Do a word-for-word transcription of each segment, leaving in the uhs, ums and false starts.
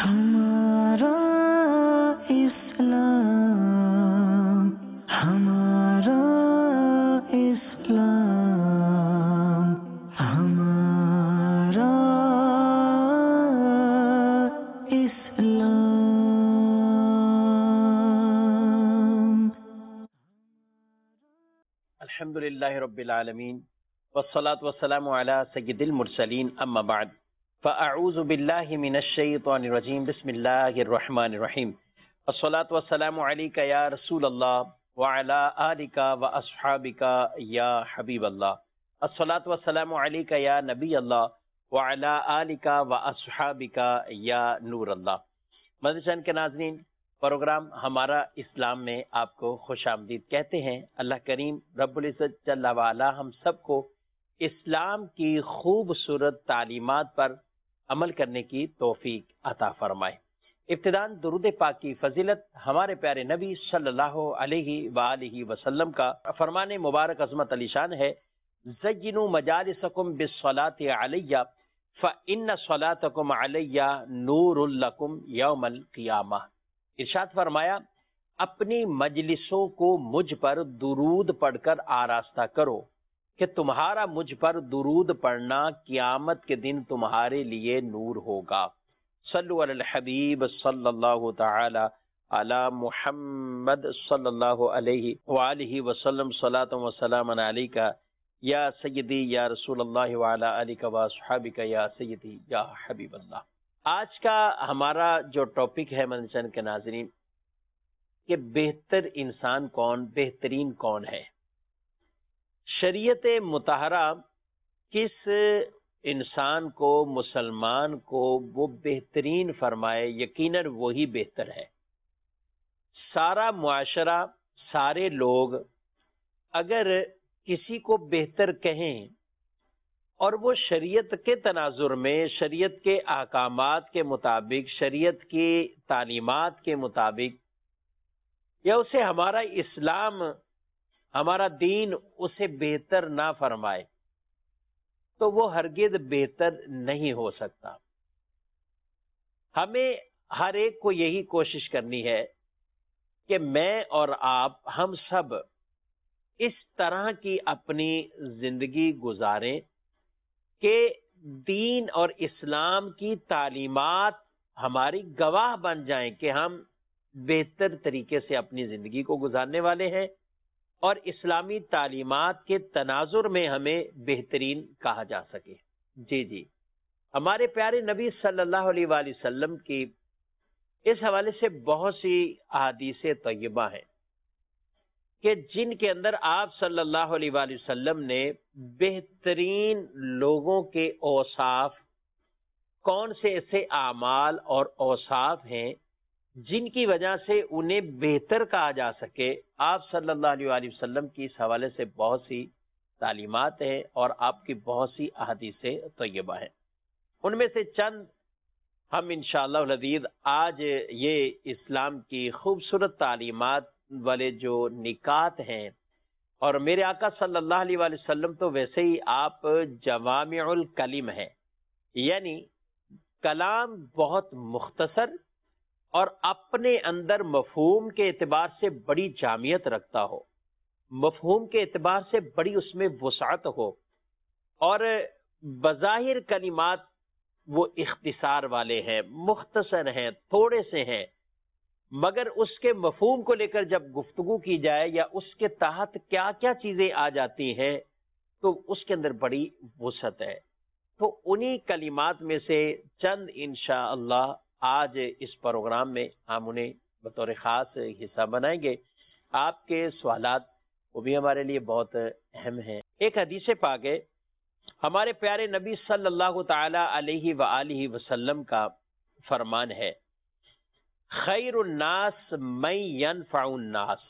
ہمارا اسلام، ہمارا اسلام، ہمارا اسلام۔ الحمدللہ رب العالمین والصلاة والسلام علی سید المرسلین، اما بعد فاعوذ باللہ من الشیطان الرجیم، بسم اللہ الرحمن الرحیم۔ الصلاة والسلام علیک یا رسول اللہ وعلی آلک واصحابک یا حبیب اللہ۔ الصلاة والسلام علیک یا نبی اللہ وعلی آلک واصحابک یا نور اللہ۔ مدنی چینل کے ناظرین، پروگرام ہمارا اسلام میں آپ کو خوش آمدید کہتے ہیں۔ اللہ کریم رب العزت جل وعلا ہم سب کو اسلام کی خوبصورت تعلیمات پر عمل کرنے کی توفیق عطا فرمائے۔ ابتداً درود پاک کی فضیلت ہمارے پیارے نبی صلی اللہ علیہ وآلہ وسلم کا فرمان مبارک عظمت علی شان ہے، زینوا مجالسکم بالصلاۃ علیہ فإن صلاتکم علیہ نور لکم یوم القیامہ۔ ارشاد فرمایا، اپنی مجلسوں کو مجھ پر درود پڑھ کر آراستہ کرو کہ تمہارا مجھ پر درود پڑھنا قیامت کے دن تمہارے لیے نور ہوگا۔ صلو علی الحبیب صلی اللہ تعالی علی محمد صلی اللہ علیہ وآلہ وسلم، صلاۃ و سلام علیک یا سیدی یا رسول اللہ وعلی آلک واصحابک یا سیدی یا حبیب اللہ۔ آج کا ہمارا جو ٹاپک ہے مدنی چینل کے ناظرین، کہ بہتر انسان کون، بہترین کون ہے۔ شریعت مطہرہ کس انسان کو، مسلمان کو وہ بہترین فرمائے، یقیناً وہی بہتر ہے۔ سارا معاشرہ، سارے لوگ اگر کسی کو بہتر کہیں اور وہ شریعت کے تناظر میں، شریعت کے احکامات کے مطابق، شریعت کی تعلیمات کے مطابق، یا اسے ہمارا اسلام، ہمارا دین اسے بہتر نہ فرمائے، تو وہ ہرگز بہتر نہیں ہو سکتا۔ ہمیں ہر ایک کو یہی کوشش کرنی ہے کہ میں اور آپ، ہم سب اس طرح کی اپنی زندگی گزاریں کہ دین اور اسلام کی تعلیمات ہماری گواہ بن جائیں کہ ہم بہتر طریقے سے اپنی زندگی کو گزارنے والے ہیں، اور اسلامی تعلیمات کے تناظر میں ہمیں بہترین کہا جا سکے۔ جی جی ہمارے پیارے نبی صلی اللہ علیہ وآلہ وسلم کی اس حوالے سے بہت سی احادیث طیبہ ہیں کہ جن کے اندر آپ صلی اللہ علیہ وآلہ وسلم نے بہترین لوگوں کے اوصاف، کون سے ایسے اعمال اور اوصاف ہیں جن کی وجہ سے انہیں بہتر کہا جا سکے، آپ صلی اللہ علیہ وآلہ وسلم کی اس حوالے سے بہت سی تعلیمات ہیں اور آپ کی بہت سی احادیث طیبہ ہیں۔ ان میں سے چند ہم انشاءاللہ العزیز آج یہ اسلام کی خوبصورت تعلیمات والے جو نکات ہیں، اور میرے آقا صلی اللہ علیہ وآلہ وسلم تو ویسے ہی آپ جوامع الکلم ہیں، یعنی کلام بہت مختصر اور اپنے اندر مفہوم کے اعتبار سے بڑی جامعیت رکھتا ہو، مفہوم کے اعتبار سے بڑی اس میں وسعت ہو، اور بظاہر کلمات وہ اختصار والے ہیں، مختصر ہیں، تھوڑے سے ہیں، مگر اس کے مفہوم کو لے کر جب گفتگو کی جائے یا اس کے تحت کیا کیا چیزیں آ جاتی ہیں تو اس کے اندر بڑی وسعت ہے۔ تو انہی کلمات میں سے چند انشاءاللہ آج اس پروگرام میں ہم انہیں بطور خاص حصہ بنائیں گے۔ آپ کے سوالات وہ بھی ہمارے لیے بہت اہم ہیں۔ ایک حدیث پاک ہے، ہمارے پیارے نبی صلی اللہ تعالی علیہ وآلہ وسلم کا فرمان ہے، خیر الناس من ینفع الناس۔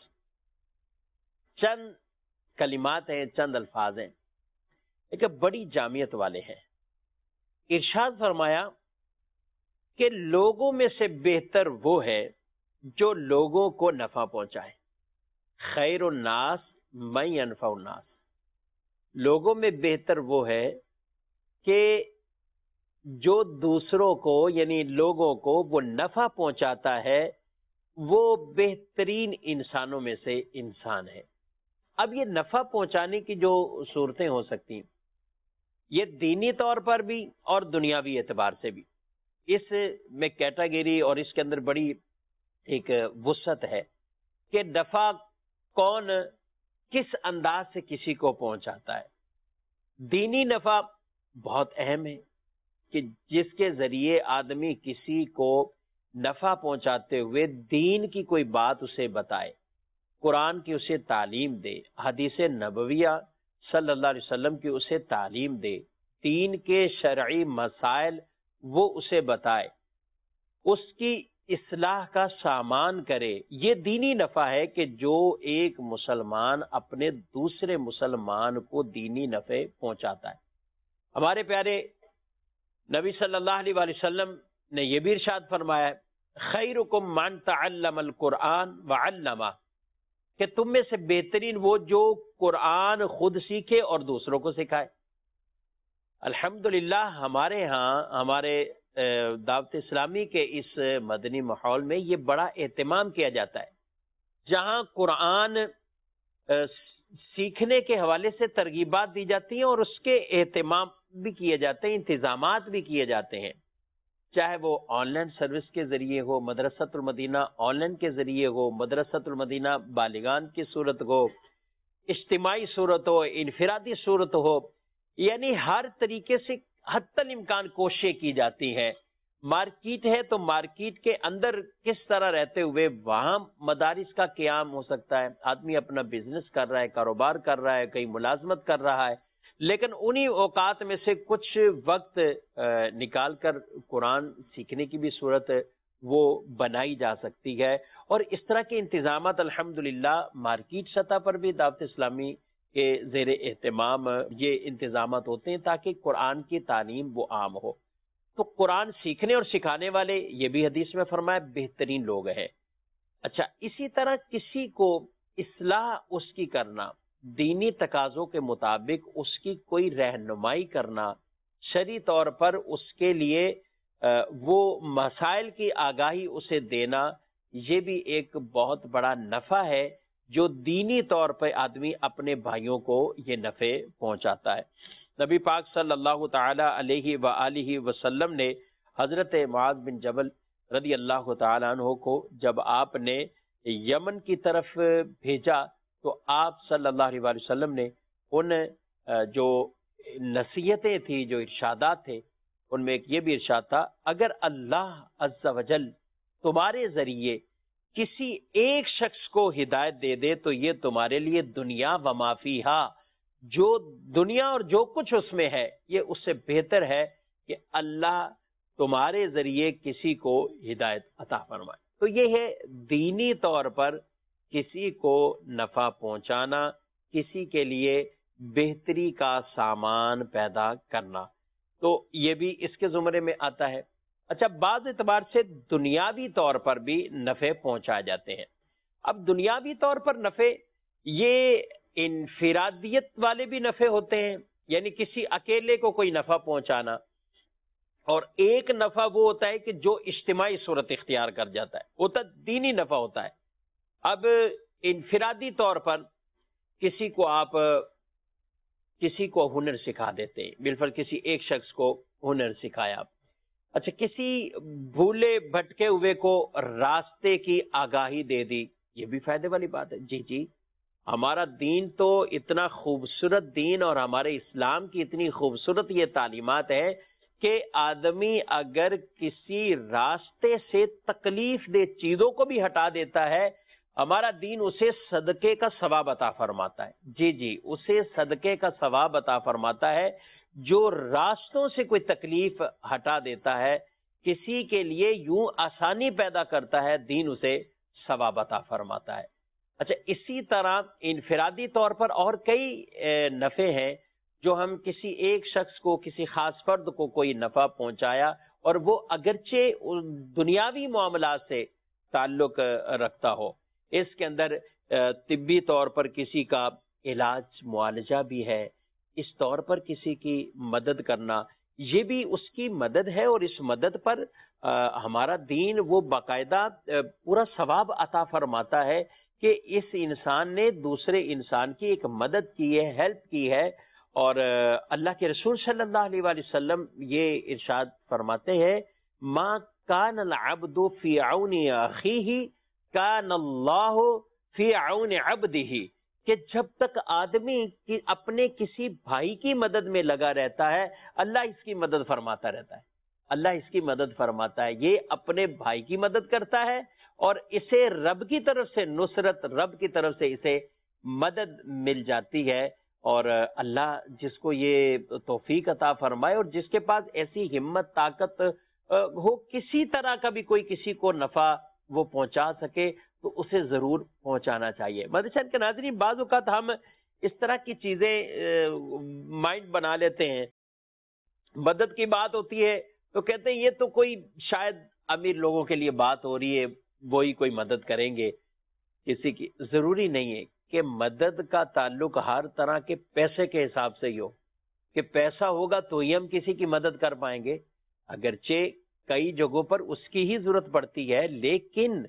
چند کلمات ہیں، چند الفاظ ہیں، لیکن بڑی جامعیت والے ہیں۔ ارشاد فرمایا کہ لوگوں میں سے بہتر وہ ہے جو لوگوں کو نفع پہنچائے۔ خیر الناس من ینفع الناس، لوگوں میں بہتر وہ ہے کہ جو دوسروں کو یعنی لوگوں کو وہ نفع پہنچاتا ہے وہ بہترین انسانوں میں سے انسان ہے۔ اب یہ نفع پہنچانے کی جو صورتیں ہو سکتی ہیں یہ دینی طور پر بھی اور دنیاوی اعتبار سے بھی، اس میں کیٹیگری اور اس کے اندر بڑی ایک وسعت ہے کہ نفع کون کس انداز سے کسی کو پہنچاتا ہے۔ دینی نفع بہت اہم ہے کہ جس کے ذریعے آدمی کسی کو نفع پہنچاتے ہوئے دین کی کوئی بات اسے بتائے، قرآن کی اسے تعلیم دے، حدیث نبویہ صلی اللہ علیہ وسلم کی اسے تعلیم دے، دین کے شرعی مسائل وہ اسے بتائے، اس کی اصلاح کا سامان کرے۔ یہ دینی نفع ہے کہ جو ایک مسلمان اپنے دوسرے مسلمان کو دینی نفع پہنچاتا ہے۔ ہمارے پیارے نبی صلی اللہ علیہ وآلہ وسلم نے یہ بھی ارشاد فرمایا ہے، خیرکم من تعلم القرآن وعلمہ، کہ تم میں سے بہترین وہ جو قرآن خود سیکھے اور دوسروں کو سکھائے۔ الحمدللہ ہمارے ہاں ہمارے دعوت اسلامی کے اس مدنی ماحول میں یہ بڑا اہتمام کیا جاتا ہے، جہاں قرآن سیکھنے کے حوالے سے ترغیبات دی جاتی ہیں اور اس کے اہتمام بھی کیے جاتے ہیں، انتظامات بھی کیے جاتے ہیں، چاہے وہ آن لائن سروس کے ذریعے ہو، مدرسۃ المدینہ آن لائن کے ذریعے ہو، مدرسۃ المدینہ بالغان کی صورت ہو، اجتماعی صورت ہو، انفرادی صورت ہو، یعنی ہر طریقے سے حتی الامکان کوششیں کی جاتی ہیں۔ مارکیٹ ہے تو مارکیٹ کے اندر کس طرح رہتے ہوئے وہاں مدارس کا قیام ہو سکتا ہے، آدمی اپنا بزنس کر رہا ہے، کاروبار کر رہا ہے، کہیں ملازمت کر رہا ہے، لیکن انہی اوقات میں سے کچھ وقت نکال کر قرآن سیکھنے کی بھی صورت وہ بنائی جا سکتی ہے۔ اور اس طرح کے انتظامات الحمدللہ مارکیٹ سطح پر بھی دعوت اسلامی کے زیر اہتمام یہ انتظامات ہوتے ہیں تاکہ قرآن کی تعلیم وہ عام ہو۔ تو قرآن سیکھنے اور سکھانے والے یہ بھی حدیث میں فرمایا بہترین لوگ ہیں۔ اچھا، اسی طرح کسی کو اصلاح اس کی کرنا، دینی تقاضوں کے مطابق اس کی کوئی رہنمائی کرنا، شرعی طور پر اس کے لیے وہ مسائل کی آگاہی اسے دینا، یہ بھی ایک بہت بڑا نفع ہے جو دینی طور پہ آدمی اپنے بھائیوں کو یہ نفع پہنچاتا ہے۔ نبی پاک صلی اللہ تعالی علیہ وآلہ وسلم نے حضرت معاذ بن جبل رضی اللہ تعالی عنہ کو جب آپ نے یمن کی طرف بھیجا تو آپ صلی اللہ علیہ وآلہ وسلم نے ان جو نصیحتیں تھیں، جو ارشادات تھے، ان میں ایک یہ بھی ارشاد تھا، اگر اللہ عز و جل تمہارے ذریعے کسی ایک شخص کو ہدایت دے دے تو یہ تمہارے لیے دنیا و ما فیہا، جو دنیا اور جو کچھ اس میں ہے، یہ اس سے بہتر ہے کہ اللہ تمہارے ذریعے کسی کو ہدایت عطا فرمائے۔ تو یہ ہے دینی طور پر کسی کو نفع پہنچانا، کسی کے لیے بہتری کا سامان پیدا کرنا، تو یہ بھی اس کے زمرے میں آتا ہے۔ اچھا، بعض اعتبار سے دنیاوی طور پر بھی نفع پہنچائے جاتے ہیں۔ اب دنیاوی طور پر نفع یہ انفرادیت والے بھی نفع ہوتے ہیں، یعنی کسی اکیلے کو کوئی نفع پہنچانا، اور ایک نفع وہ ہوتا ہے کہ جو اجتماعی صورت اختیار کر جاتا ہے، وہ تو دینی نفع ہوتا ہے۔ اب انفرادی طور پر کسی کو آپ کسی کو ہنر سکھا دیتے ہیں، بالفعل کسی ایک شخص کو ہنر سکھایا۔ اچھا، کسی بھولے بھٹکے ہوئے کو راستے کی آگاہی دے دی، یہ بھی فائدے والی بات ہے۔ جی جی ہمارا دین تو اتنا خوبصورت دین اور ہمارے اسلام کی اتنی خوبصورت یہ تعلیمات ہے کہ آدمی اگر کسی راستے سے تکلیف دہ چیزوں کو بھی ہٹا دیتا ہے، ہمارا دین اسے صدقے کا ثواب عطا فرماتا ہے۔ جی جی اسے صدقے کا ثواب عطا فرماتا ہے، جو راستوں سے کوئی تکلیف ہٹا دیتا ہے، کسی کے لیے یوں آسانی پیدا کرتا ہے، دین اسے ثواب عطا فرماتا ہے۔ اچھا، اسی طرح انفرادی طور پر اور کئی نفع ہیں جو ہم کسی ایک شخص کو، کسی خاص فرد کو کوئی نفع پہنچایا اور وہ اگرچہ دنیاوی معاملات سے تعلق رکھتا ہو، اس کے اندر طبی طور پر کسی کا علاج معالجہ بھی ہے، اس طور پر کسی کی مدد کرنا، یہ بھی اس کی مدد ہے، اور اس مدد پر آ, ہمارا دین وہ باقاعدہ آ, پورا ثواب عطا فرماتا ہے کہ اس انسان نے دوسرے انسان کی ایک مدد کی ہے، ہیلپ کی ہے. اور آ, اللہ کے رسول صلی اللہ علیہ وآلہ وسلم یہ ارشاد فرماتے ہیں، ما کان العبد فی عون اخیہ کان اللہ فی عون عبدہ، کہ جب تک آدمی کی اپنے کسی بھائی کی مدد میں لگا رہتا ہے، اللہ اس کی مدد فرماتا رہتا ہے، اللہ اس کی مدد فرماتا ہے. یہ اپنے بھائی کی مدد کرتا ہے، اور اسے رب کی طرف سے نصرت، رب کی طرف سے اسے مدد مل جاتی ہے. اور اللہ جس کو یہ توفیق عطا فرمائے، اور جس کے پاس ایسی ہمت، طاقت ہو، کسی طرح کا بھی کوئی کسی کو نفع وہ پہنچا سکے، تو اسے ضرور پہنچانا چاہیے. مدرسہ کے ناظرین، بعض اوقات ہم اس طرح کی چیزیں مائنڈ بنا لیتے ہیں، مدد کی بات ہوتی ہے تو کہتے ہیں یہ تو کوئی شاید امیر لوگوں کے لیے بات ہو رہی ہے، وہی کوئی مدد کریں گے کسی کی. ضروری نہیں ہے کہ مدد کا تعلق ہر طرح کے پیسے کے حساب سے ہی ہو، کہ پیسہ ہوگا تو ہی ہم کسی کی مدد کر پائیں گے. اگرچہ کئی جگہوں پر اس کی ہی ضرورت پڑتی ہے، لیکن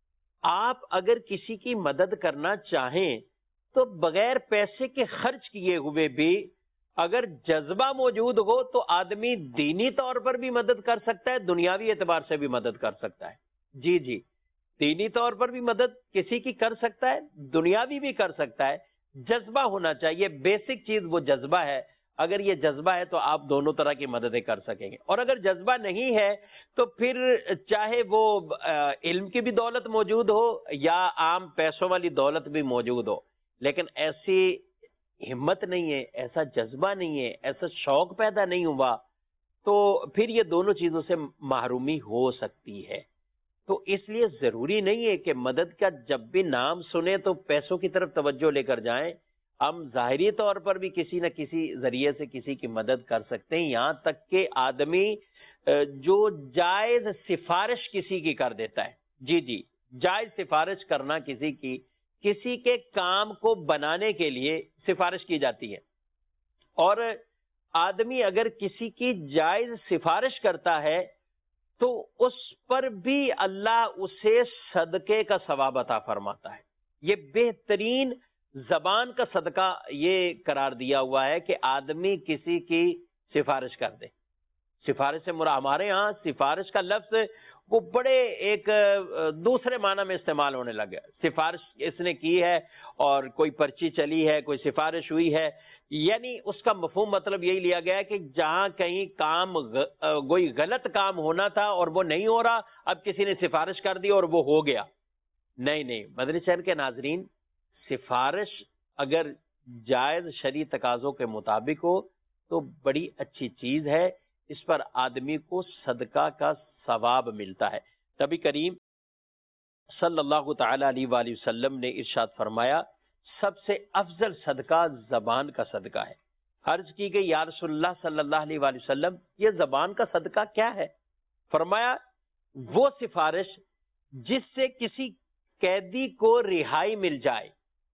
آپ اگر کسی کی مدد کرنا چاہیں تو بغیر پیسے کے خرچ کیے ہوئے بھی اگر جذبہ موجود ہو تو آدمی دینی طور پر بھی مدد کر سکتا ہے، دنیاوی اعتبار سے بھی مدد کر سکتا ہے. جی جی دینی طور پر بھی مدد کسی کی کر سکتا ہے، دنیاوی بھی کر سکتا ہے. جذبہ ہونا چاہیے، بیسک چیز وہ جذبہ ہے. اگر یہ جذبہ ہے تو آپ دونوں طرح کی مددیں کر سکیں گے. اور اگر جذبہ نہیں ہے تو پھر چاہے وہ علم کی بھی دولت موجود ہو یا عام پیسوں والی دولت بھی موجود ہو، لیکن ایسی ہمت نہیں ہے، ایسا جذبہ نہیں ہے، ایسا شوق پیدا نہیں ہوا، تو پھر یہ دونوں چیزوں سے محرومی ہو سکتی ہے. تو اس لیے ضروری نہیں ہے کہ مدد کا جب بھی نام سنیں تو پیسوں کی طرف توجہ لے کر جائیں. ہم ظاہری طور پر بھی کسی نہ کسی ذریعے سے کسی کی مدد کر سکتے ہیں، یہاں تک کہ آدمی جو جائز سفارش کسی کی کر دیتا ہے. جی جی جائز سفارش کرنا کسی کی، کسی کے کام کو بنانے کے لیے سفارش کی جاتی ہے. اور آدمی اگر کسی کی جائز سفارش کرتا ہے تو اس پر بھی اللہ اسے صدقے کا ثواب عطا فرماتا ہے. یہ بہترین زبان کا صدقہ یہ قرار دیا ہوا ہے کہ آدمی کسی کی سفارش کر دے. سفارش سے مراد ہمارے ہاں سفارش کا لفظ وہ بڑے ایک دوسرے معنی میں استعمال ہونے لگا. سفارش اس نے کی ہے اور کوئی پرچی چلی ہے، کوئی سفارش ہوئی ہے، یعنی اس کا مفہوم مطلب یہی لیا گیا ہے کہ جہاں کہیں کام کوئی غلط کام ہونا تھا اور وہ نہیں ہو رہا، اب کسی نے سفارش کر دی اور وہ ہو گیا. نہیں نہیں مدنی چینل کے ناظرین، سفارش اگر جائز شرعی تقاضوں کے مطابق ہو تو بڑی اچھی چیز ہے، اس پر آدمی کو صدقہ کا ثواب ملتا ہے. نبی کریم صلی اللہ تعالی علیہ وآلہ وسلم نے ارشاد فرمایا، سب سے افضل صدقہ زبان کا صدقہ ہے. عرض کی گئی یا رسول اللہ صلی اللہ علیہ وآلہ وسلم یہ زبان کا صدقہ کیا ہے؟ فرمایا وہ سفارش جس سے کسی قیدی کو رہائی مل جائے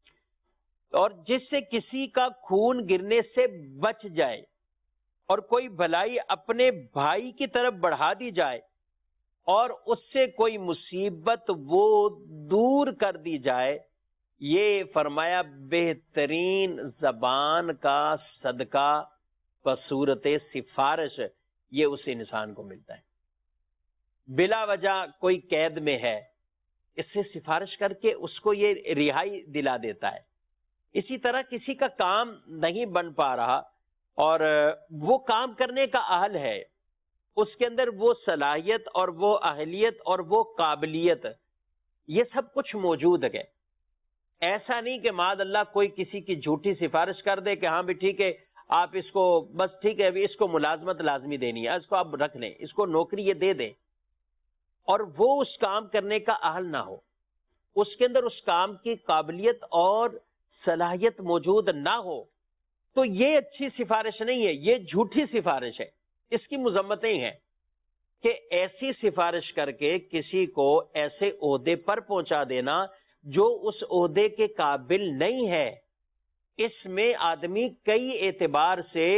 اور جس سے کسی کا خون گرنے سے بچ جائے اور کوئی بھلائی اپنے بھائی کی طرف بڑھا دی جائے اور اس سے کوئی مصیبت وہ دور کر دی جائے. یہ فرمایا بہترین زبان کا صدقہ بصورت سفارش یہ اس انسان کو ملتا ہے. بلا وجہ کوئی قید میں ہے، اس سے سفارش کر کے اس کو یہ رہائی دلا دیتا ہے. اسی طرح کسی کا کام نہیں بن پا رہا اور وہ کام کرنے کا اہل ہے، اس کے اندر وہ صلاحیت اور وہ اہلیت اور وہ قابلیت یہ سب کچھ موجود ہے. ایسا نہیں کہ معاذ اللہ کوئی کسی کی جھوٹی سفارش کر دے کہ ہاں بھی ٹھیک ہے آپ اس کو بس ٹھیک ہے ابھی اس کو ملازمت لازمی دینی ہے، اس کو آپ رکھ لیں، اس کو نوکری یہ دے دیں، اور وہ اس کام کرنے کا اہل نہ ہو، اس کے اندر اس کام کی قابلیت اور صلاحیت موجود نہ ہو، تو یہ اچھی سفارش نہیں ہے، یہ جھوٹی سفارش ہے. اس کی مذمتیں ہیں کہ ایسی سفارش کر کے کسی کو ایسے عہدے پر پہنچا دینا جو اس عہدے کے قابل نہیں ہے. اس میں آدمی کئی اعتبار سے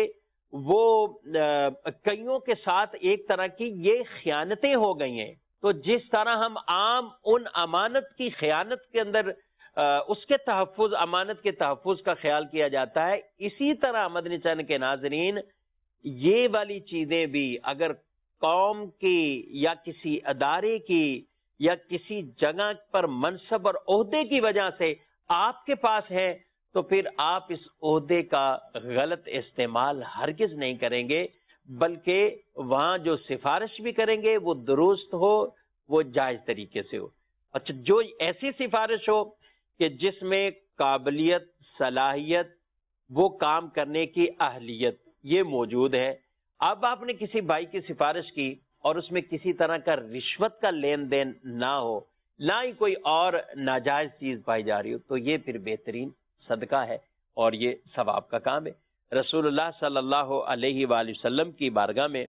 وہ کئیوں کے ساتھ ایک طرح کی یہ خیانتیں ہو گئی ہیں. تو جس طرح ہم عام ان امانت کی خیانت کے اندر اس کے تحفظ، امانت کے تحفظ کا خیال کیا جاتا ہے، اسی طرح مدنی چینل کے ناظرین یہ والی چیزیں بھی اگر قوم کی یا کسی ادارے کی یا کسی جگہ پر منصب اور عہدے کی وجہ سے آپ کے پاس ہے، تو پھر آپ اس عہدے کا غلط استعمال ہرگز نہیں کریں گے، بلکہ وہاں جو سفارش بھی کریں گے وہ درست ہو، وہ جائز طریقے سے ہو. اچھا، جو ایسی سفارش ہو کہ جس میں قابلیت، صلاحیت، وہ کام کرنے کی اہلیت یہ موجود ہے. اب آپ نے کسی بھائی کی سفارش کی اور اس میں کسی طرح کا رشوت کا لین دین نہ ہو، نہ ہی کوئی اور ناجائز چیز پائی جا رہی ہو، تو یہ پھر بہترین صدقہ ہے اور یہ ثواب کا کام ہے. رسول اللہ صلی اللہ علیہ وآلہ وسلم کی بارگاہ میں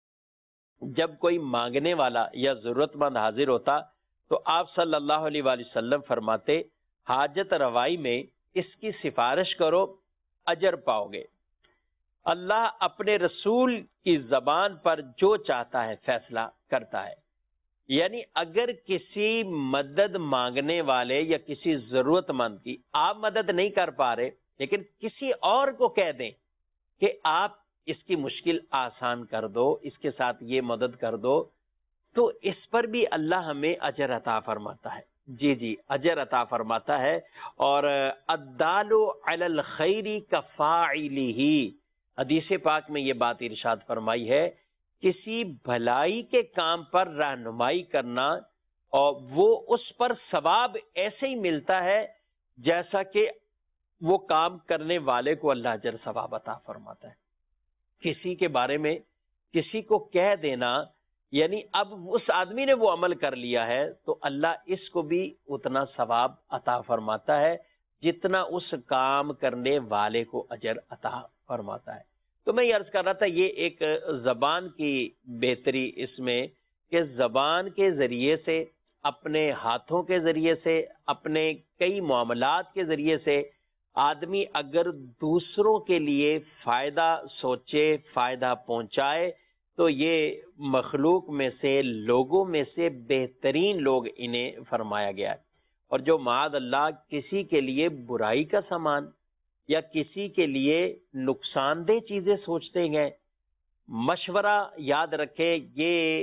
جب کوئی مانگنے والا یا ضرورت مند حاضر ہوتا تو آپ صلی اللہ علیہ وآلہ وسلم فرماتے، حاجت روائی میں اس کی سفارش کرو، اجر پاؤ گے. اللہ اپنے رسول کی زبان پر جو چاہتا ہے فیصلہ کرتا ہے. یعنی اگر کسی مدد مانگنے والے یا کسی ضرورت مند کی آپ مدد نہیں کر پا رہے، لیکن کسی اور کو کہہ دیں کہ آپ اس کی مشکل آسان کر دو، اس کے ساتھ یہ مدد کر دو، تو اس پر بھی اللہ ہمیں اجر عطا فرماتا ہے. جی جی اجر عطا فرماتا ہے. اور الدال علی الخیر کفاعلہ، حدیث پاک میں یہ بات ارشاد فرمائی ہے، کسی بھلائی کے کام پر رہنمائی کرنا اور وہ اس پر ثواب ایسے ہی ملتا ہے جیسا کہ وہ کام کرنے والے کو اللہ اجر ثواب عطا فرماتا ہے. کسی کے بارے میں کسی کو کہہ دینا، یعنی اب اس آدمی نے وہ عمل کر لیا ہے تو اللہ اس کو بھی اتنا ثواب عطا فرماتا ہے جتنا اس کام کرنے والے کو اجر عطا فرماتا ہے. تو میں یہ عرض کر رہا تھا، یہ ایک زبان کی بہتری اس میں کہ زبان کے ذریعے سے، اپنے ہاتھوں کے ذریعے سے، اپنے کئی معاملات کے ذریعے سے آدمی اگر دوسروں کے لیے فائدہ سوچے، فائدہ پہنچائے، تو یہ مخلوق میں سے، لوگوں میں سے بہترین لوگ انہیں فرمایا گیا ہے. اور جو معاذ اللہ کسی کے لیے برائی کا سامان یا کسی کے لیے نقصان دہ چیزیں سوچتے ہیں، مشورہ یاد رکھے یہ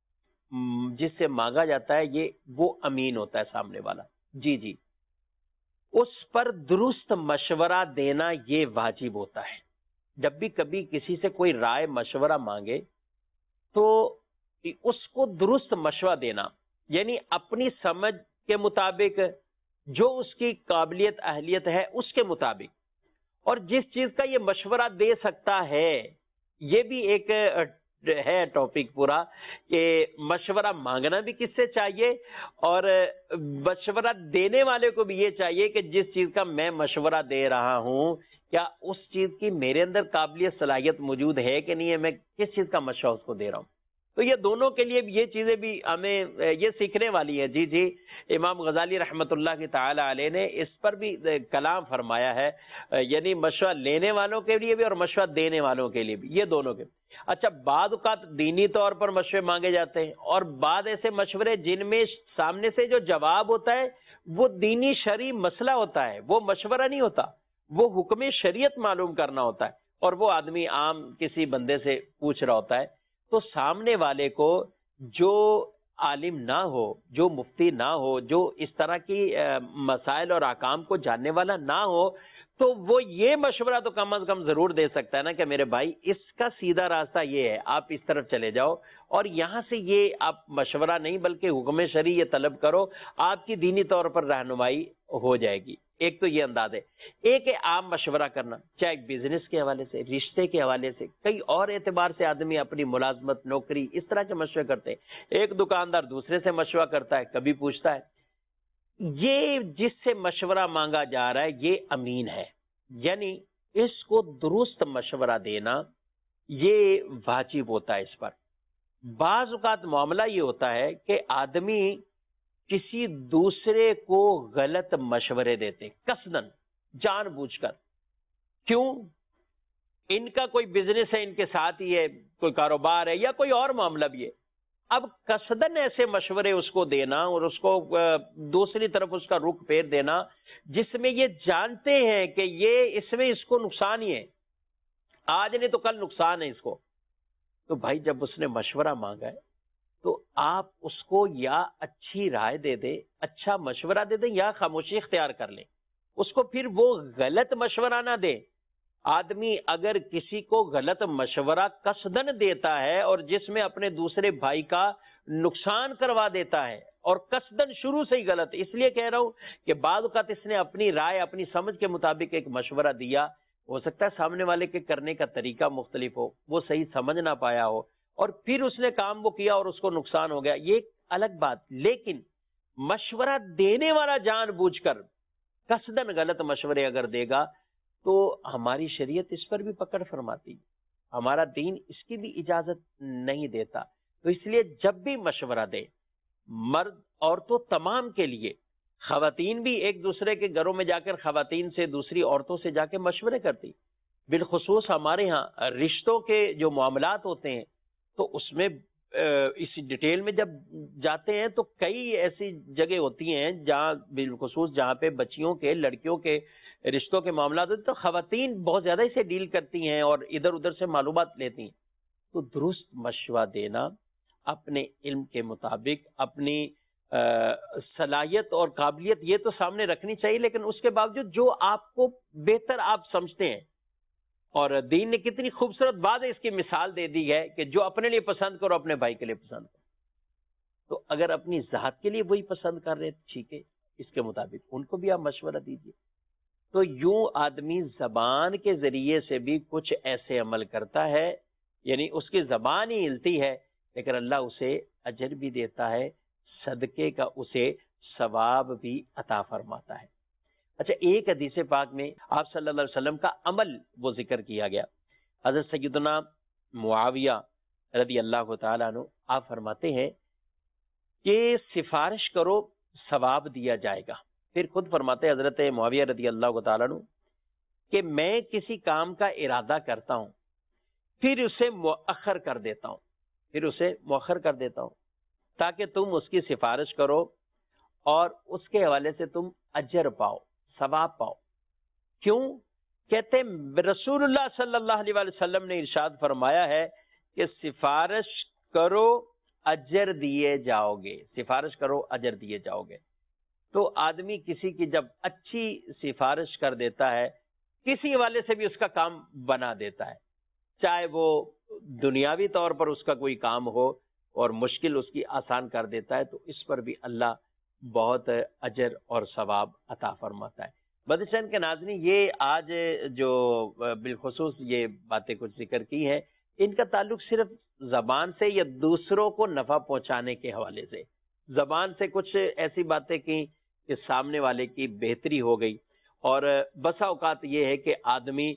جس سے مانگا جاتا ہے یہ وہ امین ہوتا ہے سامنے والا. جی جی اس پر درست مشورہ دینا یہ واجب ہوتا ہے. جب بھی کبھی کسی سے کوئی رائے مشورہ مانگے تو اس کو درست مشورہ دینا، یعنی اپنی سمجھ کے مطابق، جو اس کی قابلیت اہلیت ہے اس کے مطابق، اور جس چیز کا یہ مشورہ دے سکتا ہے. یہ بھی ایک ہے ٹاپک پورا کہ مشورہ مانگنا بھی کس سے چاہیے اور مشورہ دینے والے کو بھی یہ چاہیے کہ جس چیز کا میں مشورہ دے رہا ہوں کیا اس چیز کی میرے اندر قابلیت صلاحیت موجود ہے کہ نہیں ہے، میں کس چیز کا مشورہ اس کو دے رہا ہوں. تو یہ دونوں کے لیے بھی یہ چیزیں بھی ہمیں یہ سیکھنے والی ہیں. جی جی امام غزالی رحمۃ اللہ کی تعالی علیہ نے اس پر بھی کلام فرمایا ہے، یعنی مشورہ لینے والوں کے لیے بھی اور مشورہ دینے والوں کے لیے بھی، یہ دونوں کے. اچھا، بعض اوقات دینی طور پر مشورے مانگے جاتے ہیں اور بعض ایسے مشورے جن میں سامنے سے جو جواب ہوتا ہے وہ دینی شرعی مسئلہ ہوتا ہے، وہ مشورہ نہیں ہوتا، وہ حکم شریعت معلوم کرنا ہوتا ہے اور وہ آدمی عام کسی بندے سے پوچھ رہا ہوتا ہے. تو سامنے والے کو جو عالم نہ ہو، جو مفتی نہ ہو، جو اس طرح کی مسائل اور احکام کو جاننے والا نہ ہو، تو وہ یہ مشورہ تو کم از کم ضرور دے سکتا ہے نا کہ میرے بھائی اس کا سیدھا راستہ یہ ہے، آپ اس طرف چلے جاؤ اور یہاں سے یہ آپ مشورہ نہیں بلکہ حکم شرعی یہ طلب کرو، آپ کی دینی طور پر رہنمائی ہو جائے گی. ایک تو یہ انداز ہے. ایک ہے عام مشورہ کرنا، چاہے بزنس کے حوالے سے، رشتے کے حوالے سے، کئی اور اعتبار سے آدمی اپنی ملازمت، نوکری، اس طرح کے مشورے کرتے ہیں. ایک دکاندار دوسرے سے مشورہ کرتا ہے، کبھی پوچھتا ہے. یہ جس سے مشورہ مانگا جا رہا ہے یہ امین ہے، یعنی اس کو درست مشورہ دینا یہ واجب ہوتا ہے اس پر. بعض اوقات معاملہ یہ ہوتا ہے کہ آدمی کسی دوسرے کو غلط مشورے دیتے قصدن، جان بوجھ کر. کیوں؟ ان کا کوئی بزنس ہے ان کے ساتھ ہی ہے، کوئی کاروبار ہے یا کوئی اور معاملہ بھی ہے، اب قصدن ایسے مشورے اس کو دینا اور اس کو دوسری طرف اس کا رخ پھیر دینا جس میں یہ جانتے ہیں کہ یہ اس میں اس کو نقصان ہی ہے، آج نہیں تو کل نقصان ہے اس کو، تو بھائی جب اس نے مشورہ مانگا ہے تو آپ اس کو یا اچھی رائے دے دیں، اچھا مشورہ دے دیں، یا خاموشی اختیار کر لیں، اس کو پھر وہ غلط مشورہ نہ دیں۔ آدمی اگر کسی کو غلط مشورہ قصدن دیتا ہے اور جس میں اپنے دوسرے بھائی کا نقصان کروا دیتا ہے اور قصدن شروع سے ہی غلط، اس لیے کہہ رہا ہوں کہ بعض اوقات اس نے اپنی رائے اپنی سمجھ کے مطابق ایک مشورہ دیا، ہو سکتا ہے سامنے والے کے کرنے کا طریقہ مختلف ہو، وہ صحیح سمجھ نہ پایا ہو اور پھر اس نے کام وہ کیا اور اس کو نقصان ہو گیا، یہ ایک الگ بات۔ لیکن مشورہ دینے والا جان بوجھ کر قصدن غلط مشورے اگر دے گا تو ہماری شریعت اس پر بھی پکڑ فرماتی، ہمارا دین اس کی بھی اجازت نہیں دیتا۔ تو اس لیے جب بھی مشورہ دے، مرد عورتوں تمام کے لیے، خواتین بھی ایک دوسرے کے گھروں میں جا کر خواتین سے دوسری عورتوں سے جا کے مشورے کرتی، بالخصوص ہمارے ہاں رشتوں کے جو معاملات ہوتے ہیں تو اس میں اس ڈیٹیل میں جب جاتے ہیں تو کئی ایسی جگہ ہوتی ہیں جہاں بالخصوص جہاں پہ بچیوں کے لڑکیوں کے رشتوں کے معاملات ہوتے ہیں تو خواتین بہت زیادہ اسے ڈیل کرتی ہیں اور ادھر ادھر سے معلومات لیتی ہیں۔ تو درست مشورہ دینا اپنے علم کے مطابق، اپنی صلاحیت اور قابلیت یہ تو سامنے رکھنی چاہیے، لیکن اس کے باوجود جو آپ کو بہتر آپ سمجھتے ہیں، اور دین نے کتنی خوبصورت بات ہے اس کی مثال دے دی ہے کہ جو اپنے لیے پسند کرو اپنے بھائی کے لیے پسند کرو، تو اگر اپنی ذات کے لیے وہی پسند کر رہے ٹھیک ہے، اس کے مطابق ان کو بھی آپ مشورہ دیجیے۔ تو یوں آدمی زبان کے ذریعے سے بھی کچھ ایسے عمل کرتا ہے، یعنی اس کی زبان ہی ہلتی ہے لیکن اللہ اسے اجر بھی دیتا ہے، صدقے کا اسے ثواب بھی عطا فرماتا ہے۔ اچھا، ایک حدیث پاک میں آپ صلی اللہ علیہ وسلم کا عمل وہ ذکر کیا گیا۔ حضرت سیدنا معاویہ رضی اللہ تعالیٰ عنہ آپ فرماتے ہیں کہ سفارش کرو ثواب دیا جائے گا۔ پھر خود فرماتے حضرت معاویہ رضی اللہ تعالیٰ عنہ کہ میں کسی کام کا ارادہ کرتا ہوں پھر اسے مؤخر کر دیتا ہوں پھر اسے مؤخر کر دیتا ہوں تاکہ تم اس کی سفارش کرو اور اس کے حوالے سے تم اجر پاؤ، ثواب پاؤ۔ کیوں؟ کہتے ہیں رسول اللہ صلی اللہ علیہ وسلم نے ارشاد فرمایا ہے کہ سفارش کرو اجر دیے جاؤ گے، سفارش کرو اجر دیے جاؤ گے۔ تو آدمی کسی کی جب اچھی سفارش کر دیتا ہے، کسی حوالے سے بھی اس کا کام بنا دیتا ہے، چاہے وہ دنیاوی طور پر اس کا کوئی کام ہو اور مشکل اس کی آسان کر دیتا ہے، تو اس پر بھی اللہ بہت اجر اور ثواب عطا فرماتا ہے۔ بدشن کے ناظرین، یہ آج جو بالخصوص یہ باتیں کچھ ذکر کی ہیں، ان کا تعلق صرف زبان سے یا دوسروں کو نفع پہنچانے کے حوالے سے، زبان سے کچھ ایسی باتیں کی کہ سامنے والے کی بہتری ہو گئی، اور بسا اوقات یہ ہے کہ آدمی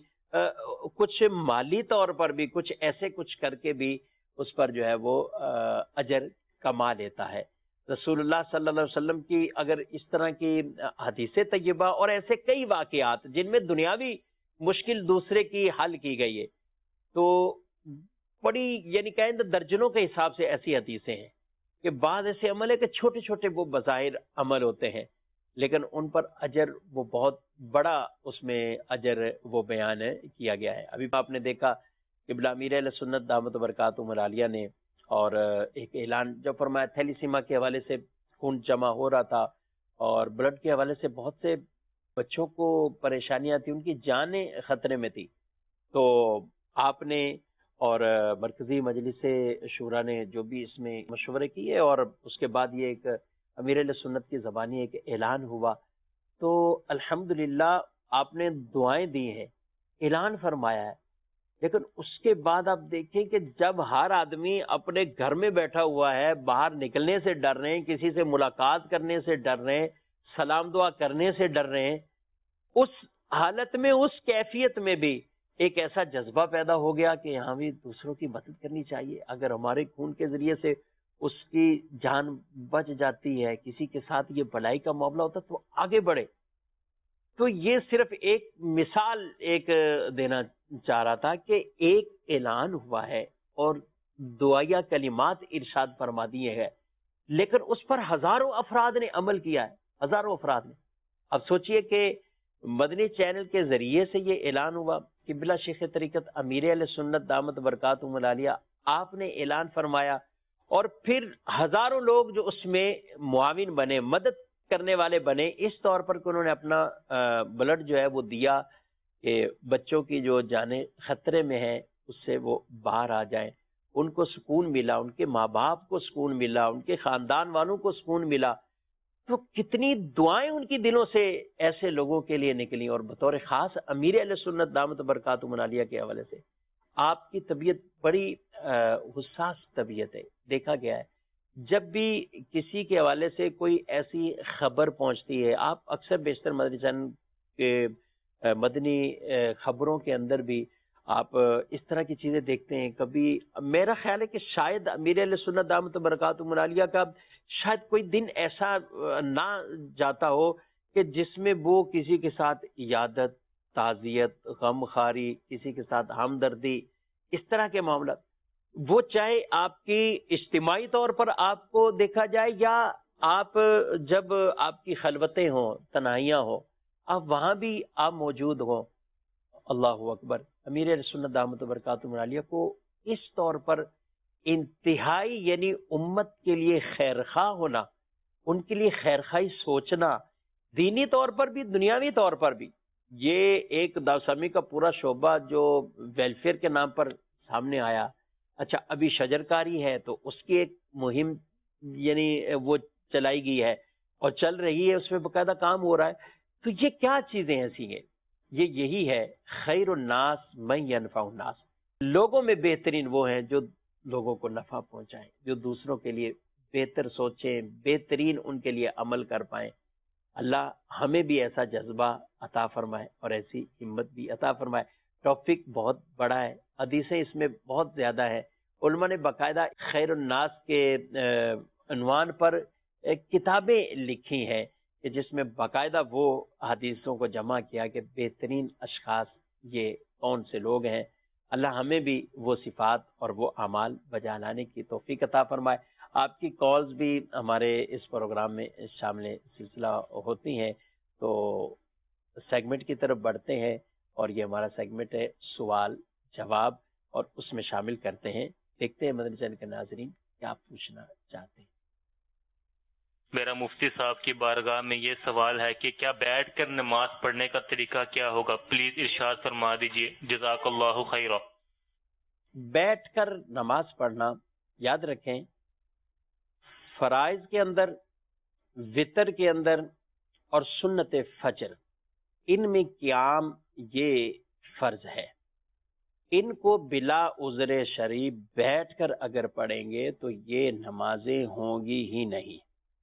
کچھ مالی طور پر بھی کچھ ایسے کچھ کر کے بھی اس پر جو ہے وہ اجر کما لیتا ہے۔ رسول اللہ صلی اللہ علیہ وسلم کی اگر اس طرح کی حدیث طیبہ اور ایسے کئی واقعات جن میں دنیاوی مشکل دوسرے کی حل کی گئی ہے، تو بڑی یعنی کہیں درجنوں کے حساب سے ایسی حدیثیں ہیں کہ بعض ایسے عمل ہے کہ چھوٹے چھوٹے وہ بظاہر عمل ہوتے ہیں لیکن ان پر اجر وہ بہت بڑا اس میں اجر وہ بیان کیا گیا ہے۔ ابھی آپ نے دیکھا کہ قبلہ امیر اہل سنت دامت برکاتہم العالیہ نے اور ایک اعلان جو فرمایا، تھیلیسیما کے حوالے سے خون جمع ہو رہا تھا اور بلڈ کے حوالے سے بہت سے بچوں کو پریشانیاں تھیں، ان کی جانیں خطرے میں تھی، تو آپ نے اور مرکزی مجلس شورا نے جو بھی اس میں مشورے کیے اور اس کے بعد یہ ایک امیر اہل سنت کی زبانی ایک اعلان ہوا، تو الحمدللہ آپ نے دعائیں دی ہیں، اعلان فرمایا ہے، لیکن اس کے بعد آپ دیکھیں کہ جب ہر آدمی اپنے گھر میں بیٹھا ہوا ہے، باہر نکلنے سے ڈر رہے ہیں، کسی سے ملاقات کرنے سے ڈر رہے ہیں، سلام دعا کرنے سے ڈر رہے ہیں، اس حالت میں اس کیفیت میں بھی ایک ایسا جذبہ پیدا ہو گیا کہ یہاں بھی دوسروں کی مدد کرنی چاہیے، اگر ہمارے خون کے ذریعے سے اس کی جان بچ جاتی ہے، کسی کے ساتھ یہ بھلائی کا معاملہ ہوتا تو آگے بڑھے۔ تو یہ صرف ایک مثال ایک دینا چاہ رہا تھا کہ ایک اعلان ہوا ہے اور دعائیہ کلمات ارشاد فرما دیے ہیں، لیکن اس پر ہزاروں افراد نے عمل کیا ہے، ہزاروں افراد نے۔ اب سوچئے کہ مدنی چینل کے ذریعے سے یہ اعلان ہوا کہ بلا شیخ طریقت امیر اہل سنت دامت برکاتہم العالیہ آپ نے اعلان فرمایا، اور پھر ہزاروں لوگ جو اس میں معاون بنے، مدد کرنے والے بنے، اس طور پر کہ انہوں نے اپنا بلڈ جو ہے وہ دیا کہ بچوں کی جو جانیں خطرے میں ہیں اس سے وہ باہر آ جائیں، ان کو سکون ملا، ان کے ماں باپ کو سکون ملا، ان کے خاندان والوں کو سکون ملا۔ تو کتنی دعائیں ان کی دلوں سے ایسے لوگوں کے لیے نکلی، اور بطور خاص امیر اہل سنت دامت برکاتہم العالیہ کے حوالے سے۔ آپ کی طبیعت بڑی حساس طبیعت ہے، دیکھا گیا ہے، جب بھی کسی کے حوالے سے کوئی ایسی خبر پہنچتی ہے، آپ اکثر بیشتر مدنی چینل کے مدنی خبروں کے اندر بھی آپ اس طرح کی چیزیں دیکھتے ہیں۔ کبھی میرا خیال ہے کہ شاید امیر اہل سنت دامت برکاتہم العالیہ کا شاید کوئی دن ایسا نہ جاتا ہو کہ جس میں وہ کسی کے ساتھ عیادت، تعزیت، غم خاری، کسی کے ساتھ ہمدردی، اس طرح کے معاملات، وہ چاہے آپ کی اجتماعی طور پر آپ کو دیکھا جائے یا آپ جب آپ کی خلوتیں ہوں، تنہائیاں ہوں، آپ وہاں بھی آپ موجود ہوں۔ اللہ اکبر۔ امیر اہل سنت دامت برکاتہم العالیہ کو اس طور پر انتہائی یعنی امت کے لیے خیرخواہ ہونا، ان کے لیے خیرخواہی سوچنا، دینی طور پر بھی دنیاوی طور پر بھی، یہ ایک داوسامی کا پورا شعبہ جو ویلفیئر کے نام پر سامنے آیا۔ اچھا ابھی شجرکاری ہے تو اس کی ایک مہم یعنی وہ چلائی گئی ہے اور چل رہی ہے، اس میں باقاعدہ کام ہو رہا ہے۔ تو یہ کیا چیزیں ایسی ہیں؟ یہ یہی ہے خیر الناس من ینفع الناس، لوگوں میں بہترین وہ ہیں جو لوگوں کو نفع پہنچائیں، جو دوسروں کے لیے بہتر سوچیں، بہترین ان کے لیے عمل کر پائیں۔ اللہ ہمیں بھی ایسا جذبہ عطا فرمائے اور ایسی ہمت بھی عطا فرمائے۔ ٹاپک بہت بڑا ہے، حدیثیں اس میں بہت زیادہ ہے، علماء نے باقاعدہ خیر الناس کے عنوان پر کتابیں لکھی ہیں کہ جس میں باقاعدہ وہ حدیثوں کو جمع کیا کہ بہترین اشخاص یہ کون سے لوگ ہیں۔ اللہ ہمیں بھی وہ صفات اور وہ اعمال بجا لانے کی توفیق عطا فرمائے۔ آپ کی کالز بھی ہمارے اس پروگرام میں شامل سلسلہ ہوتی ہیں، تو سیگمنٹ کی طرف بڑھتے ہیں، اور یہ ہمارا سیگمنٹ ہے سوال جواب، اور اس میں شامل کرتے ہیں۔ دیکھتے ہیں مدنی چینل کے ناظرین کیا پوچھنا چاہتے ہیں۔ میرا مفتی صاحب کی بارگاہ میں یہ سوال ہے کہ کیا بیٹھ کر نماز پڑھنے کا طریقہ کیا ہوگا؟ پلیز ارشاد فرما دیجیے، جزاک اللہ خیرہ۔ بیٹھ کر نماز پڑھنا، یاد رکھیں فرائض کے اندر، وتر کے اندر اور سنت فجر، ان میں قیام یہ فرض ہے۔ ان کو بلا عذر شرعی بیٹھ کر اگر پڑھیں گے تو یہ نمازیں ہوں گی ہی نہیں۔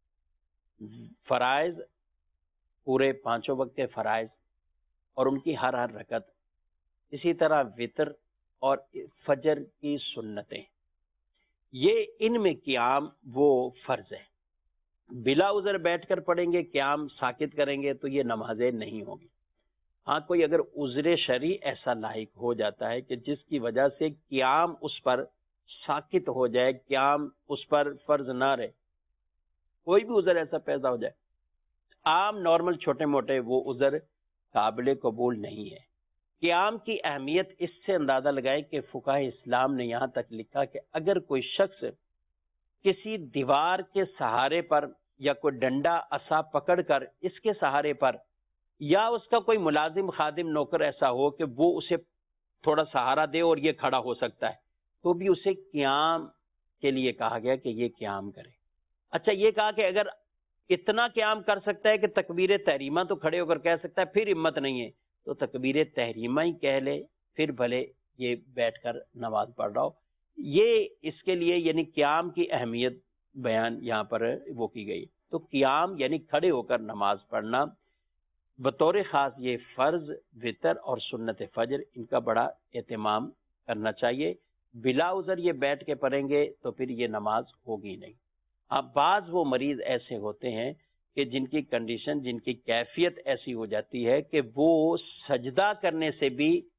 فرائض پورے پانچوں وقت کے فرائض اور ان کی ہر ہر رکعت، اسی طرح وتر اور فجر کی سنتیں، یہ ان میں قیام وہ فرض ہے۔ بلا عذر بیٹھ کر پڑھیں گے، قیام ساکت کریں گے تو یہ نمازیں نہیں ہوں گی۔ ہاں کوئی اگر عذر شرعی ایسا لاحق ہو جاتا ہے کہ جس کی وجہ سے قیام اس پر ساکت ہو جائے، قیام اس پر فرض نہ رہے، کوئی بھی عذر ایسا پیدا ہو جائے، عام نارمل چھوٹے موٹے، وہ عذر قابل قبول نہیں ہے۔ قیام کی اہمیت اس سے اندازہ لگائیں کہ فقہائے اسلام نے یہاں تک لکھا کہ اگر کوئی شخص کسی دیوار کے سہارے پر یا کوئی ڈنڈا عصا پکڑ کر اس کے سہارے پر، یا اس کا کوئی ملازم خادم نوکر ایسا ہو کہ وہ اسے تھوڑا سہارا دے اور یہ کھڑا ہو سکتا ہے، تو بھی اسے قیام کے لیے کہا گیا کہ یہ قیام کرے۔ اچھا یہ کہا کہ اگر اتنا قیام کر سکتا ہے کہ تکبیر تحریمہ تو کھڑے ہو کر کہہ سکتا ہے، پھر ہمت نہیں ہے تو تکبیر تحریمہ ہی کہہ لے، پھر بھلے یہ بیٹھ کر نماز پڑھ رہا ہو۔ یہ اس کے لیے یعنی قیام کی اہمیت بیان یہاں پر وہ کی گئی۔ تو قیام یعنی کھڑے ہو کر نماز پڑھنا بطور خاص یہ فرض، وتر اور سنت فجر، ان کا بڑا اہتمام کرنا چاہیے۔ بلا عذر یہ بیٹھ کے پڑھیں گے تو پھر یہ نماز ہوگی نہیں۔ اب بعض وہ مریض ایسے ہوتے ہیں کہ جن کی کنڈیشن، جن کی کیفیت ایسی ہو جاتی ہے کہ وہ سجدہ کرنے سے بھی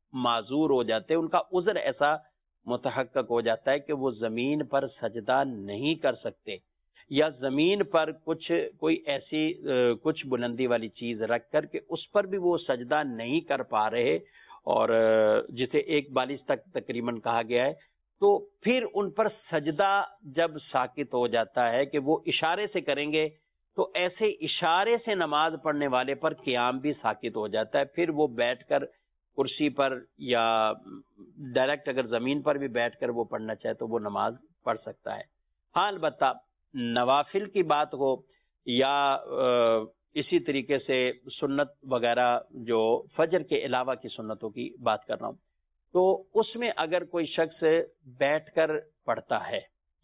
معذور ہو جاتے ہیں، ان کا عذر ایسا متحقق ہو جاتا ہے کہ وہ زمین پر سجدہ نہیں کر سکتے، یا زمین پر کچھ کوئی ایسی کچھ بلندی والی چیز رکھ کر کہ اس پر بھی وہ سجدہ نہیں کر پا رہے، اور جسے ایک بالش تک تقریباً کہا گیا ہے، تو پھر ان پر سجدہ جب ساقط ہو جاتا ہے کہ وہ اشارے سے کریں گے، تو ایسے اشارے سے نماز پڑھنے والے پر قیام بھی ساقط ہو جاتا ہے، پھر وہ بیٹھ کر کرسی پر یا ڈائریکٹ اگر زمین پر بھی بیٹھ کر وہ پڑھنا چاہے تو وہ نماز پڑھ سکتا ہے۔ ہاں البتہ نوافل کی بات ہو یا اسی طریقے سے سنت وغیرہ جو فجر کے علاوہ کی سنتوں کی بات کر رہا ہوں، تو اس میں اگر کوئی شخص بیٹھ کر پڑھتا ہے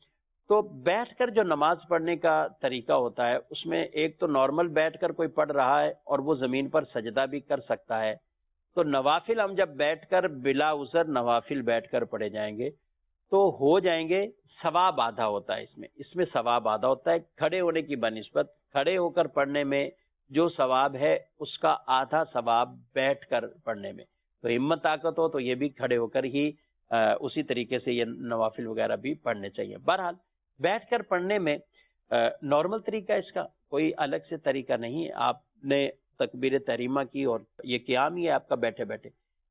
تو بیٹھ کر جو نماز پڑھنے کا طریقہ ہوتا ہے اس میں ایک تو نارمل بیٹھ کر کوئی پڑھ رہا ہے اور وہ زمین پر سجدہ بھی کر سکتا ہے، تو نوافل ہم جب بیٹھ کر بلا عذر نوافل بیٹھ کر پڑھے جائیں گے تو ہو جائیں گے، ثواب آدھا ہوتا ہے اس میں اس میں ثواب آدھا ہوتا ہے، کھڑے ہونے کی بنسبت کھڑے ہو کر پڑھنے میں جو ثواب ہے اس کا آدھا ثواب بیٹھ کر پڑھنے میں، تو ہمت طاقت ہو تو یہ بھی کھڑے ہو کر ہی اسی طریقے سے یہ نوافل وغیرہ بھی پڑھنے چاہیے۔ بہرحال بیٹھ کر پڑھنے میں نارمل طریقہ اس کا کوئی الگ سے طریقہ نہیں ہے، آپ نے تکبیر تحریمہ کی اور یہ قیام ہی ہے آپ کا بیٹھے بیٹھے۔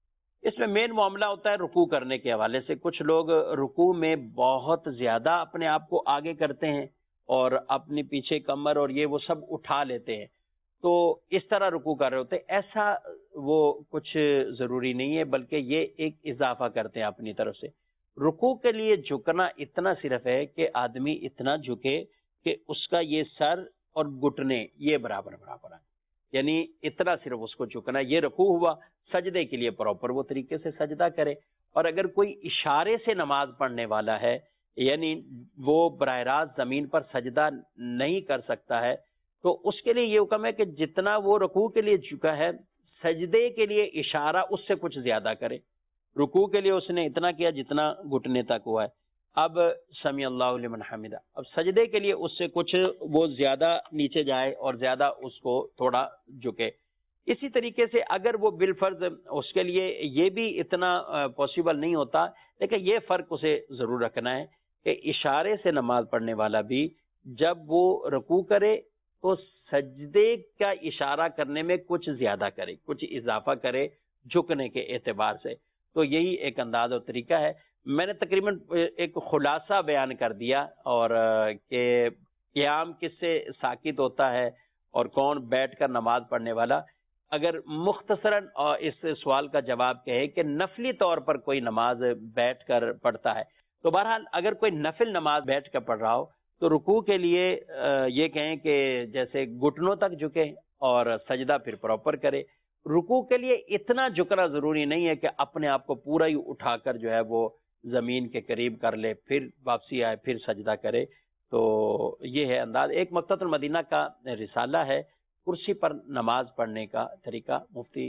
اس میں مین معاملہ ہوتا ہے رکوع کرنے کے حوالے سے، کچھ لوگ رکوع میں بہت زیادہ اپنے آپ کو آگے کرتے ہیں اور اپنی پیچھے کمر اور یہ وہ سب اٹھا لیتے ہیں، تو اس طرح رکوع کر رہے ہوتے ہیں، ایسا وہ کچھ ضروری نہیں ہے، بلکہ یہ ایک اضافہ کرتے ہیں اپنی طرف سے۔ رکوع کے لیے جھکنا اتنا صرف ہے کہ آدمی اتنا جھکے کہ اس کا یہ سر اور گھٹنے یہ برابر برابر ہیں، یعنی اتنا صرف اس کو جھکنا، یہ رکوع ہوا۔ سجدے کے لیے پراپر وہ طریقے سے سجدہ کرے، اور اگر کوئی اشارے سے نماز پڑھنے والا ہے یعنی وہ براہ راست زمین پر سجدہ نہیں کر سکتا ہے، تو اس کے لیے یہ حکم ہے کہ جتنا وہ رکوع کے لیے جھکا ہے سجدے کے لیے اشارہ اس سے کچھ زیادہ کرے۔ رکوع کے لیے اس نے اتنا کیا جتنا گھٹنے تک ہوا ہے، اب سمیع اللہ لمن حمدہ، اب سجدے کے لیے اس سے کچھ وہ زیادہ نیچے جائے اور زیادہ اس کو تھوڑا جھکے۔ اسی طریقے سے اگر وہ بالفرض اس کے لیے یہ بھی اتنا پاسبل نہیں ہوتا، لیکن یہ فرق اسے ضرور رکھنا ہے کہ اشارے سے نماز پڑھنے والا بھی جب وہ رکوع کرے تو سجدے کا اشارہ کرنے میں کچھ زیادہ کرے، کچھ اضافہ کرے جھکنے کے اعتبار سے، تو یہی ایک انداز اور طریقہ ہے۔ میں نے تقریباً ایک خلاصہ بیان کر دیا، اور کہ قیام کس سے ساکت ہوتا ہے اور کون بیٹھ کر نماز پڑھنے والا۔ اگر مختصراً اس سوال کا جواب کہے کہ نفلی طور پر کوئی نماز بیٹھ کر پڑھتا ہے، تو بہرحال اگر کوئی نفل نماز بیٹھ کر پڑھ رہا ہو تو رکوع کے لیے یہ کہیں کہ جیسے گھٹنوں تک جھکے اور سجدہ پھر پراپر کرے۔ رکوع کے لیے اتنا جھکنا ضروری نہیں ہے کہ اپنے آپ کو پورا ہی اٹھا کر جو ہے وہ زمین کے قریب کر لے، پھر واپسی آئے پھر سجدہ کرے، تو یہ ہے انداز۔ ایک مکتبۃ المدینہ کا رسالہ ہے کرسی پر نماز پڑھنے کا طریقہ، مفتی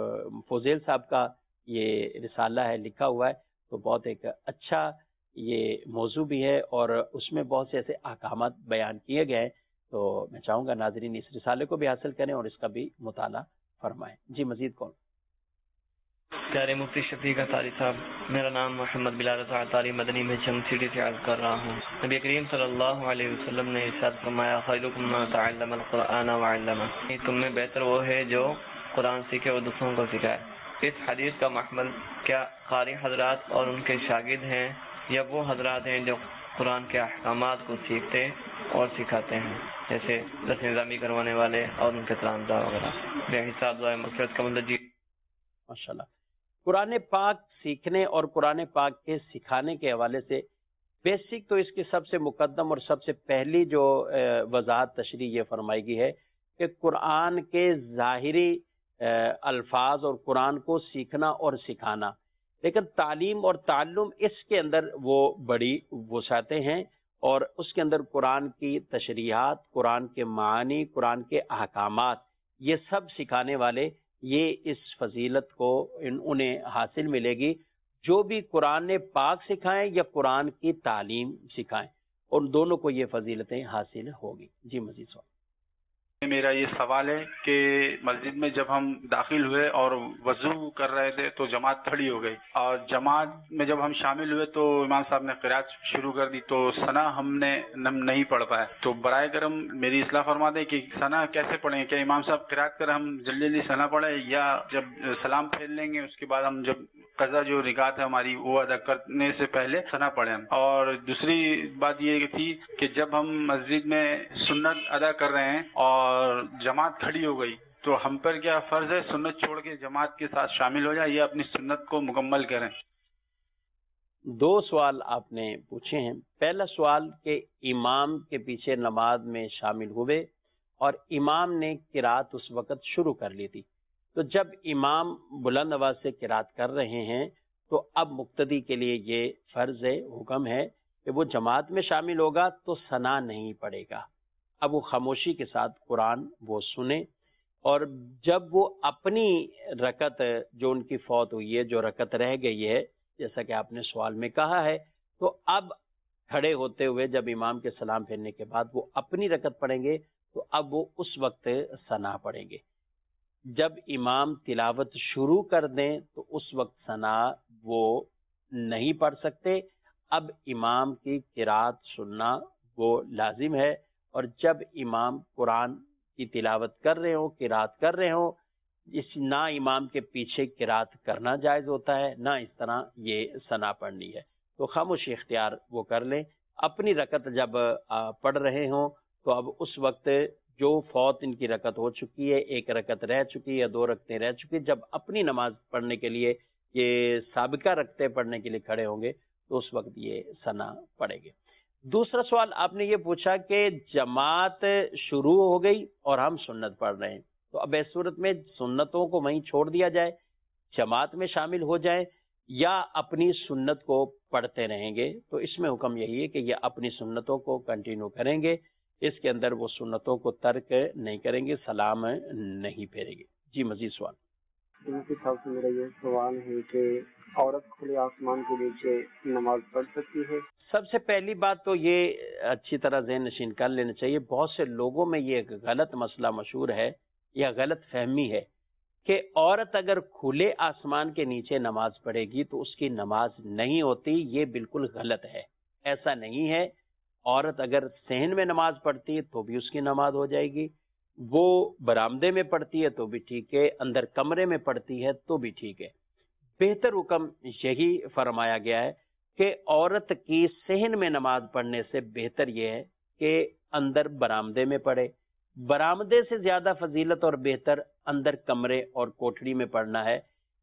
فوزیل صاحب کا یہ رسالہ ہے، لکھا ہوا ہے، تو بہت ایک اچھا یہ موضوع بھی ہے، اور اس میں بہت سے ایسے احکامات بیان کیے گئے ہیں، تو میں چاہوں گا ناظرین اس رسالے کو بھی حاصل کریں اور اس کا بھی مطالعہ فرمائیں۔ جی مزید کون؟ پیارے مفتی شفیق اطاری صاحب، میرا نام محمد بلال رضا اطاری مدنی میں چند سٹی سے عرض کر رہا ہوں۔ نبی کریم صلی اللہ علیہ وسلم نے ارشاد فرمایا خیرکم من تعلم القرآن وعلمہ، تم میں بہتر وہ ہے جو قرآن سیکھے اور دوسروں کو سکھائے۔ اس حدیث کا محمل کیا قاری حضرات اور ان کے شاگرد ہیں یا وہ حضرات ہیں جو قرآن کے احکامات کو سیکھتے اور سکھاتے ہیں، جیسے درس نظامی کروانے والے اور ان کے ترانزہ وغیرہ؟ بے حساب دعائے مغفرت کا مطلب جی ماشاءاللہ۔ قرآن پاک سیکھنے اور قرآن پاک کے سکھانے کے حوالے سے بیسک تو اس کی سب سے مقدم اور سب سے پہلی جو وضاحت تشریح یہ فرمائی گئی ہے کہ قرآن کے ظاہری الفاظ اور قرآن کو سیکھنا اور سکھانا، لیکن تعلیم اور تعلم اس کے اندر وہ بڑی وسعتیں ہیں، اور اس کے اندر قرآن کی تشریحات، قرآن کے معانی، قرآن کے احکامات، یہ سب سکھانے والے یہ اس فضیلت کو ان انہیں حاصل ملے گی جو بھی قرآن پاک سکھائیں یا قرآن کی تعلیم سکھائیں، اور دونوں کو یہ فضیلتیں حاصل ہوگی۔ جی مزید سوال۔ میرا یہ سوال ہے کہ مسجد میں جب ہم داخل ہوئے اور وضو کر رہے تھے تو جماعت کھڑی ہو گئی، اور جماعت میں جب ہم شامل ہوئے تو امام صاحب نے قرات شروع کر دی، تو ثنا ہم نے نہیں پڑھ پائے، تو برائے کرم میری اصلاح فرما دیں کہ ثنا کیسے پڑھیں؟ کیا امام صاحب قرات کر ہم جلدی جلدی ثنا پڑھیں، یا جب سلام پھیر لیں گے اس کے بعد ہم جب قضا جو رکعت ہے ہماری وہ ادا کرنے سے پہلے ثنا پڑھیں؟ اور دوسری بات یہ تھی کہ جب ہم مسجد میں سنت ادا کر رہے ہیں اور جماعت کھڑی ہو گئی تو ہم پر کیا فرض ہے سنت چھوڑ کے جماعت کے ساتھ شامل ہو جائیں یا اپنی سنت کو مکمل کریں؟ دو سوال آپ نے پوچھے ہیں۔ پہلا سوال کہ امام کے پیچھے نماز میں شامل ہوئے اور امام نے قرات اس وقت شروع کر لی تھی، تو جب امام بلند آواز سے قرات کر رہے ہیں تو اب مقتدی کے لیے یہ فرض ہے، حکم ہے کہ وہ جماعت میں شامل ہوگا تو ثنا نہیں پڑے گا، اب وہ خاموشی کے ساتھ قرآن وہ سنے، اور جب وہ اپنی رکعت جو ان کی فوت ہوئی ہے، جو رکعت رہ گئی ہے جیسا کہ آپ نے سوال میں کہا ہے، تو اب کھڑے ہوتے ہوئے جب امام کے سلام پھیرنے کے بعد وہ اپنی رکعت پڑھیں گے تو اب وہ اس وقت ثنا پڑھیں گے۔ جب امام تلاوت شروع کر دیں تو اس وقت ثنا وہ نہیں پڑھ سکتے، اب امام کی قرات سننا وہ لازم ہے، اور جب امام قرآن کی تلاوت کر رہے ہوں، قرات کر رہے ہوں، اس نہ امام کے پیچھے قرات کرنا جائز ہوتا ہے، نہ اس طرح یہ ثنا پڑھنی ہے، تو خاموشی اختیار وہ کر لیں۔ اپنی رکعت جب پڑھ رہے ہوں تو اب اس وقت جو فوت ان کی رکعت ہو چکی ہے، ایک رکعت رہ چکی ہے، دو رکعتیں رہ چکی، جب اپنی نماز پڑھنے کے لیے یہ سابقہ رکعتیں پڑھنے کے لیے کھڑے ہوں گے تو اس وقت یہ ثنا پڑے گے۔ دوسرا سوال آپ نے یہ پوچھا کہ جماعت شروع ہو گئی اور ہم سنت پڑھ رہے ہیں، تو اب اس صورت میں سنتوں کو وہیں چھوڑ دیا جائے، جماعت میں شامل ہو جائیں، یا اپنی سنت کو پڑھتے رہیں گے؟ تو اس میں حکم یہی ہے کہ یہ اپنی سنتوں کو کنٹینیو کریں گے، اس کے اندر وہ سنتوں کو ترک نہیں کریں گے، سلام نہیں پھیریں گے۔ جی مزید سوال؟ مفتی صاحب سے میرا یہ سوال ہے کہ عورت کھلے آسمان کے نیچے نماز پڑھ سکتی ہے؟ سب سے پہلی بات تو یہ اچھی طرح ذہن نشین کر لینا چاہیے، بہت سے لوگوں میں یہ ایک غلط مسئلہ مشہور ہے یا غلط فہمی ہے کہ عورت اگر کھلے آسمان کے نیچے نماز پڑھے گی تو اس کی نماز نہیں ہوتی، یہ بالکل غلط ہے، ایسا نہیں ہے۔ عورت اگر صحن میں نماز پڑھتی ہے تو بھی اس کی نماز ہو جائے گی، وہ برآمدے میں پڑھتی ہے تو بھی ٹھیک ہے، اندر کمرے میں پڑھتی ہے تو بھی ٹھیک ہے۔ بہتر حکم یہی فرمایا گیا ہے کہ عورت کی صحن میں نماز پڑھنے سے بہتر یہ ہے کہ اندر برآمدے میں پڑھے، برآمدے سے زیادہ فضیلت اور بہتر اندر کمرے اور کوٹھڑی میں پڑھنا ہے۔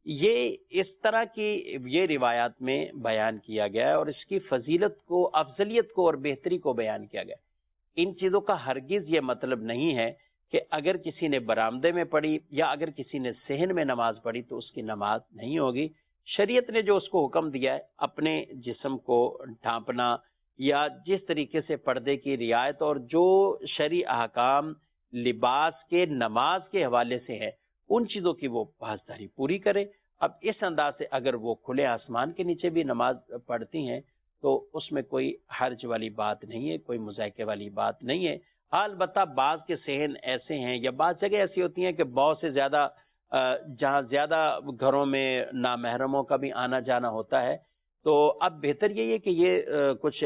یہ اس طرح کی یہ روایات میں بیان کیا گیا ہے اور اس کی فضیلت کو، افضلیت کو اور بہتری کو بیان کیا گیا ہے۔ ان چیزوں کا ہرگز یہ مطلب نہیں ہے کہ اگر کسی نے برآمدے میں پڑھی یا اگر کسی نے صحن میں نماز پڑھی تو اس کی نماز نہیں ہوگی۔ شریعت نے جو اس کو حکم دیا ہے اپنے جسم کو ڈھانپنا یا جس طریقے سے پردے کی رعایت اور جو شرعی احکام لباس کے نماز کے حوالے سے ہے ان چیزوں کی وہ پاسداری پوری کرے۔ اب اس انداز سے اگر وہ کھلے آسمان کے نیچے بھی نماز پڑھتی ہیں تو اس میں کوئی حرج والی بات نہیں ہے، کوئی مذائقے والی بات نہیں ہے۔ البتہ بعض کے صحن ایسے ہیں یا بعض جگہ ایسی ہوتی ہیں کہ بہت سے زیادہ جہاں زیادہ گھروں میں نامحرموں کا بھی آنا جانا ہوتا ہے، تو اب بہتر یہی ہے کہ یہ کچھ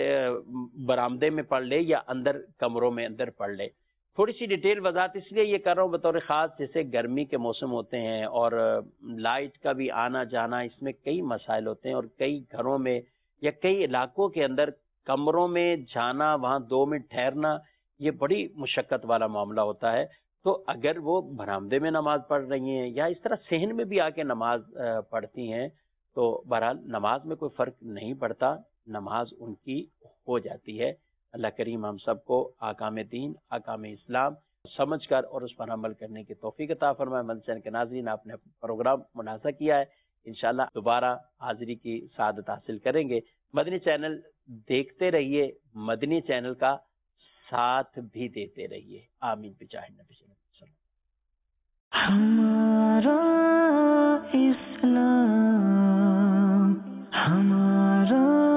برآمدے میں پڑھ لے یا اندر کمروں میں اندر پڑھ لے۔ تھوڑی سی ڈیٹیل وضاحت اس لیے یہ کر رہا ہوں بطور خاص، جیسے گرمی کے موسم ہوتے ہیں اور لائٹ کا بھی آنا جانا، اس میں کئی مسائل ہوتے ہیں اور کئی گھروں میں یا کئی علاقوں کے اندر کمروں میں جانا، وہاں دو منٹ ٹھہرنا، یہ بڑی مشقت والا معاملہ ہوتا ہے۔ تو اگر وہ برآمدے میں نماز پڑھ رہی ہیں یا اس طرح صحن میں بھی آ کے نماز پڑھتی ہیں تو بہرحال نماز میں کوئی فرق نہیں پڑتا، نماز ان کی ہو جاتی ہے۔ اللہ کریم ہم سب کو احکام دین، احکام اسلام سمجھ کر اور اس پر عمل کرنے کی توفیق عطا فرمائے۔ مدنی چینل کے ناظرین، آپ نے پروگرام مناظرہ کیا ہے، انشاءاللہ دوبارہ حاضری کی سعادت حاصل کریں گے۔ مدنی چینل دیکھتے رہیے، مدنی چینل کا ساتھ بھی دیتے رہیے۔ آمین بجاہ نبی صلی اللہ علیہ وسلم۔ ہمارا اسلام، ہمارا